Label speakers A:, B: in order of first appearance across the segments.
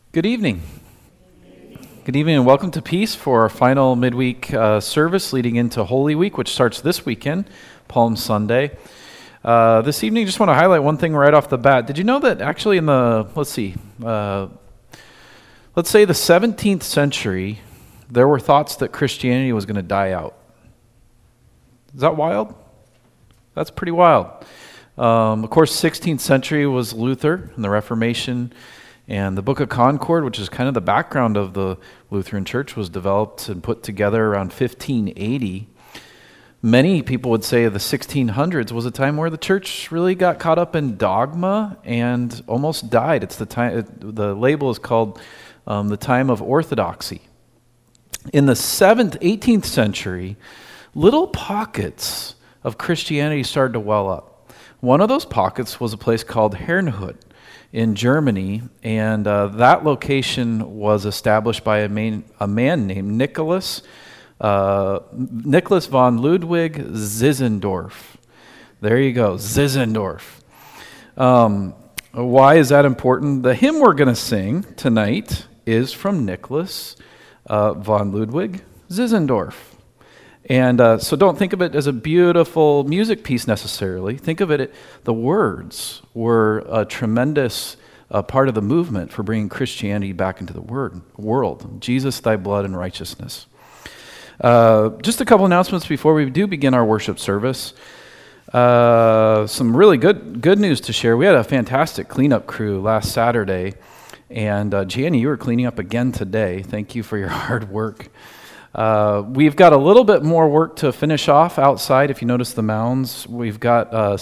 A: Good evening. Good evening and welcome to Peace for our final midweek service leading into Holy Week, which starts this weekend, Palm Sunday. This evening, just want to highlight one thing right off the bat. Did you know that actually in the, let's say the 17th century, there were thoughts that Christianity was going to die out? Is that wild? That's pretty wild. Of course, 16th century was Luther and the Reformation. And the Book of Concord, which is kind of the background of the Lutheran Church, was developed and put together around 1580. Many people would say the 1600s was a time where the church really got caught up in dogma and almost died. It's the time. The label is called the time of orthodoxy. In the 18th century, little pockets of Christianity started to well up. One of those pockets was a place called Herrnhut in Germany, and that location was established by a man named Nicholas von Ludwig Zinzendorf. There you go, Zinzendorf. Why is that important? The hymn we're going to sing tonight is from Nicholas von Ludwig Zinzendorf. And so don't think of it as a beautiful music piece necessarily. Think of it, the words were a tremendous part of the movement for bringing Christianity back into the world. Jesus, thy blood and righteousness. Just a couple announcements before we do begin our worship service. Some really good news to share. We had a fantastic cleanup crew last Saturday. And Janie, you were cleaning up again today. Thank you for your hard work. We've got a little bit more work to finish off outside. If you notice the mounds, we've got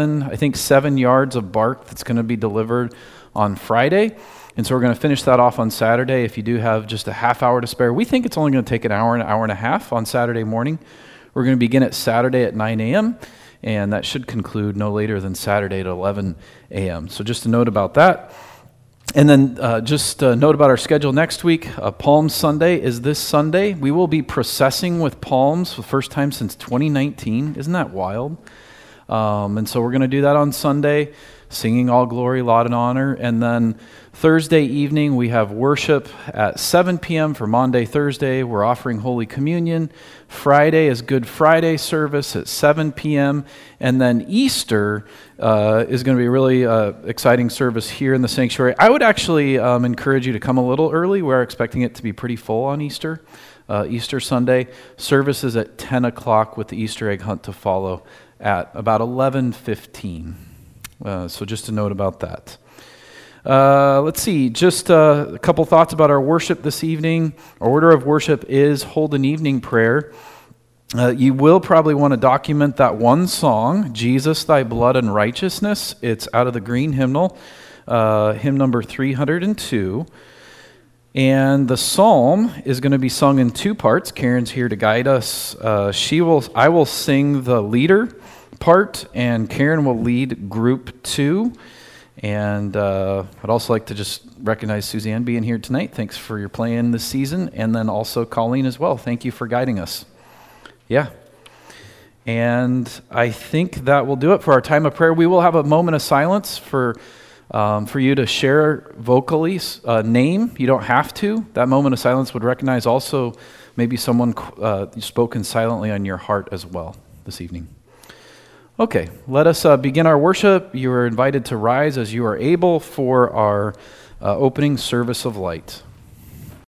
A: 7 yards of bark that's going to be delivered on Friday. And so we're going to finish that off on Saturday. If you do have just a half hour to spare, we think it's only going to take an hour and a half on Saturday morning. We're going to begin at Saturday at 9 a.m., and that should conclude no later than Saturday at 11 a.m. So just a note about that. And then just a note about our schedule next week. Palm Sunday is this Sunday. We will be processing with palms for the first time since 2019. Isn't that wild? And so we're going to do that on Sunday, singing all glory, laud, and honor. And then Thursday evening, we have worship at 7 p.m. for Maundy Thursday. We're offering Holy Communion. Friday is Good Friday service at 7 p.m. And then Easter is going to be a really exciting service here in the sanctuary. I would actually encourage you to come a little early. We're expecting it to be pretty full on Easter. Easter Sunday. Service is at 10 o'clock with the Easter egg hunt to follow at about 11:15. So just a note about that. Let's see, just a couple thoughts about our worship this evening. Our order of worship is hold an evening prayer. You will probably want to document that one song, Jesus, Thy Blood and Righteousness. It's out of the green hymnal, hymn number 302. And the psalm is going to be sung in two parts. Karen's here to guide us. I will sing the leader part, and Karen will lead group 2. And I'd also like to just recognize Suzanne being here tonight. Thanks for your playing this season. And then also Colleen as well. Thank you for guiding us. Yeah. And I think that will do it for our time of prayer. We will have a moment of silence for you to share vocally name. You don't have to. That moment of silence would recognize also maybe someone spoken silently on your heart as well this evening. Okay, let us begin our worship. You are invited to rise as you are able for our opening service of light.